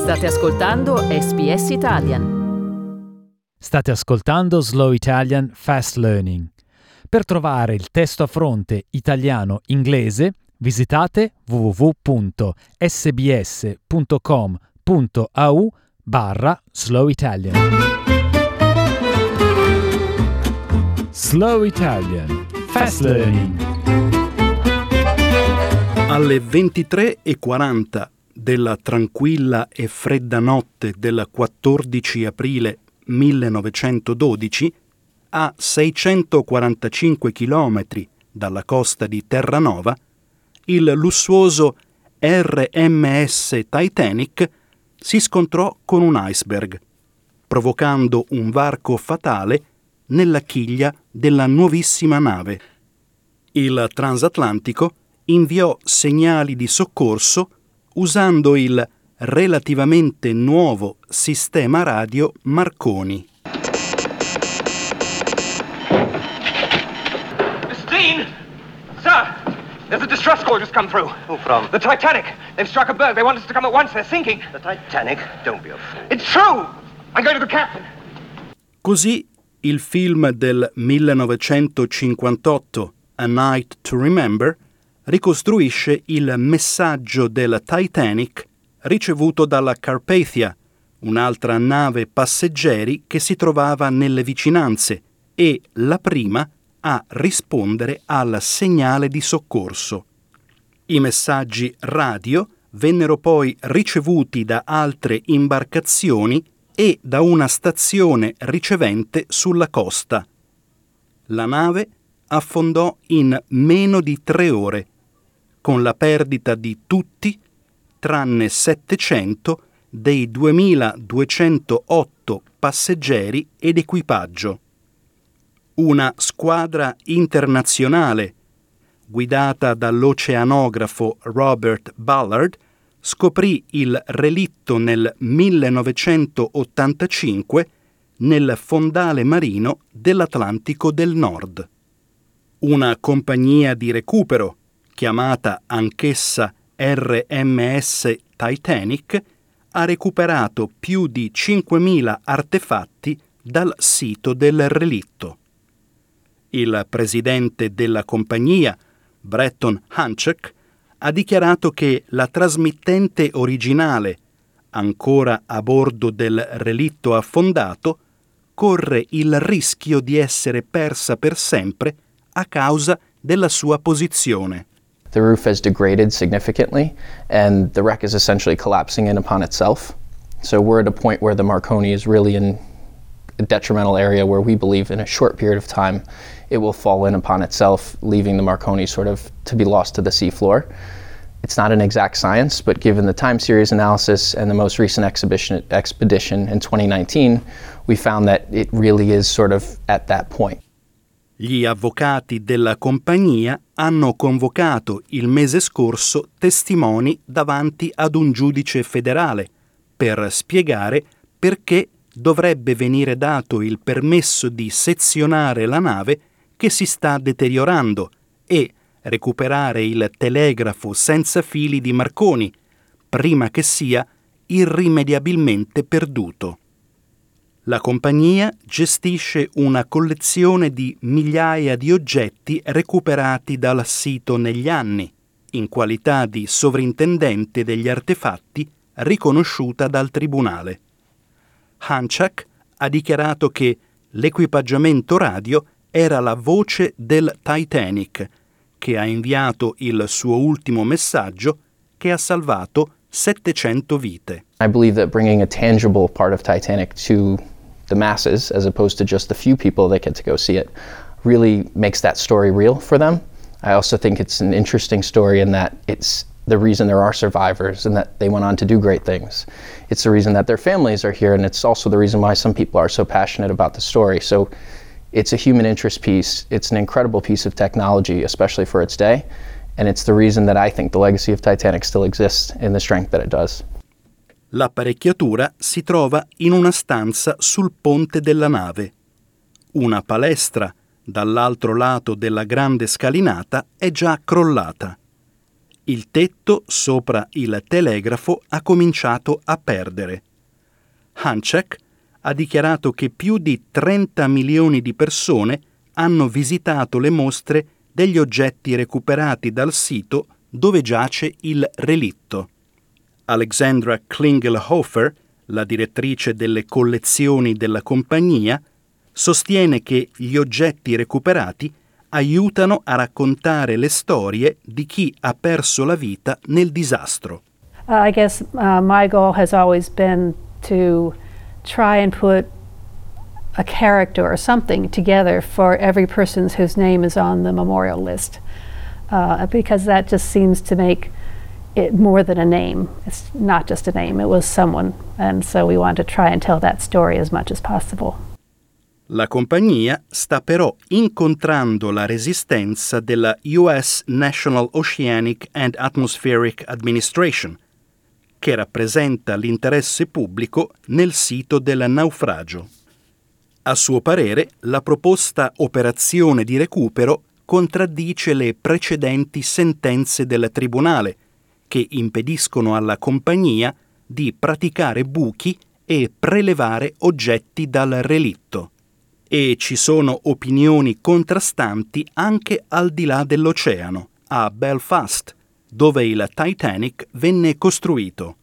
State ascoltando SBS Italian. State ascoltando Slow Italian Fast Learning. Per trovare il testo a fronte italiano-inglese, visitate www.sbs.com.au/Slow Italian. Slow Italian Fast Learning. Alle 23:40 della tranquilla e fredda notte del 14 aprile 1912, a 645 chilometri dalla costa di Terranova, il lussuoso RMS Titanic si scontrò con un iceberg, provocando un varco fatale nella chiglia della nuovissima nave. Il transatlantico inviò segnali di soccorso usando il relativamente nuovo sistema radio Marconi. Mr. Dean! Sir! There's a distress call just come through. Who from? The Titanic. They've struck a berg. They want us to come at once. They're sinking. The Titanic? Don't be a fool. It's true! I'm going to the captain. Così il film del 1958, A Night to Remember, ricostruisce il messaggio del Titanic ricevuto dalla Carpathia, un'altra nave passeggeri che si trovava nelle vicinanze e la prima a rispondere al segnale di soccorso. I messaggi radio vennero poi ricevuti da altre imbarcazioni e da una stazione ricevente sulla costa. La nave affondò in meno di 3 ore, con la perdita di tutti, tranne 700 dei 2208 passeggeri ed equipaggio. Una squadra internazionale, guidata dall'oceanografo Robert Ballard, scoprì il relitto nel 1985 nel fondale marino dell'Atlantico del Nord. Una compagnia di recupero, chiamata anch'essa RMS Titanic, ha recuperato più di 5.000 artefatti dal sito del relitto. Il presidente della compagnia, Bretton Hancock, ha dichiarato che la trasmittente originale, ancora a bordo del relitto affondato, corre il rischio di essere persa per sempre a causa della sua posizione. The roof has degraded significantly, and the wreck is essentially collapsing in upon itself. So we're at a point where the Marconi is really in a detrimental area where we believe in a short period of time it will fall in upon itself, leaving the Marconi sort of to be lost to the seafloor. It's not an exact science, but given the time series analysis and the most recent expedition in 2019, we found that it really is sort of at that point. Gli avvocati della compagnia hanno convocato il mese scorso testimoni davanti ad un giudice federale per spiegare perché dovrebbe venire dato il permesso di sezionare la nave che si sta deteriorando e recuperare il telegrafo senza fili di Marconi prima che sia irrimediabilmente perduto. La compagnia gestisce una collezione di migliaia di oggetti recuperati dal sito negli anni, in qualità di sovrintendente degli artefatti riconosciuta dal tribunale. Hancock ha dichiarato che l'equipaggiamento radio era la voce del Titanic, che ha inviato il suo ultimo messaggio che ha salvato 700 vite. I believe that bringing a tangible part of Titanic to the masses, as opposed to just the few people that get to go see it, really makes that story real for them. I also think it's an interesting story in that it's the reason there are survivors and that they went on to do great things. It's the reason that their families are here, and it's also the reason why some people are so passionate about the story. So it's a human interest piece. It's an incredible piece of technology, especially for its day, and it's the reason that I think the legacy of Titanic still exists in the strength that it does. L'apparecchiatura si trova in una stanza sul ponte della nave. Una palestra dall'altro lato della grande scalinata è già crollata. Il tetto sopra il telegrafo ha cominciato a perdere. Hunchak ha dichiarato che più di 30 milioni di persone hanno visitato le mostre degli oggetti recuperati dal sito dove giace il relitto. Alexandra Klingelhofer, la direttrice delle collezioni della compagnia, sostiene che gli oggetti recuperati aiutano a raccontare le storie di chi ha perso la vita nel disastro. I guess my goal has always been to try and put a character or something together for every person whose name is on the memorial list, because that just seems to make it more than a name. It's not just a name, it was someone, and so we want to try and tell that story as much as possible. La compagnia sta però incontrando la resistenza della US National Oceanic and Atmospheric Administration, che rappresenta l'interesse pubblico nel sito del naufragio. A suo parere, la proposta operazione di recupero contraddice le precedenti sentenze del tribunale, che impediscono alla compagnia di praticare buchi e prelevare oggetti dal relitto. E ci sono opinioni contrastanti anche al di là dell'oceano, a Belfast, dove il Titanic venne costruito.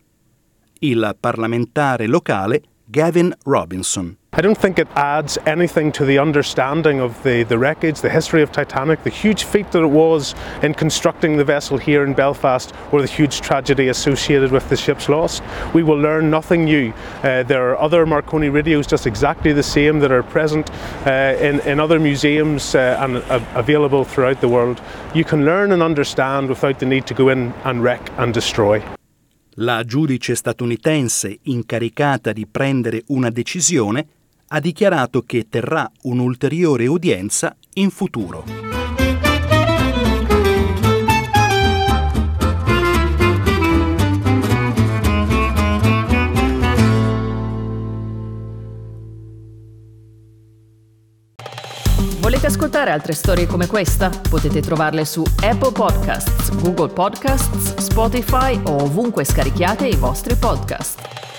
Il parlamentare locale Gavin Robinson. I don't think it adds anything to the understanding of the wreckage, the history of Titanic, the huge feat that it was in constructing the vessel here in Belfast, or the huge tragedy associated with the ship's loss. We will learn nothing new. There are other Marconi radios just exactly the same that are present in other museums and available throughout the world. You can learn and understand without the need to go in and wreck and destroy. La giudice statunitense incaricata di prendere una decisione ha dichiarato che terrà un'ulteriore udienza in futuro. Volete ascoltare altre storie come questa? Potete trovarle su Apple Podcasts, Google Podcasts, Spotify o ovunque scarichiate i vostri podcast.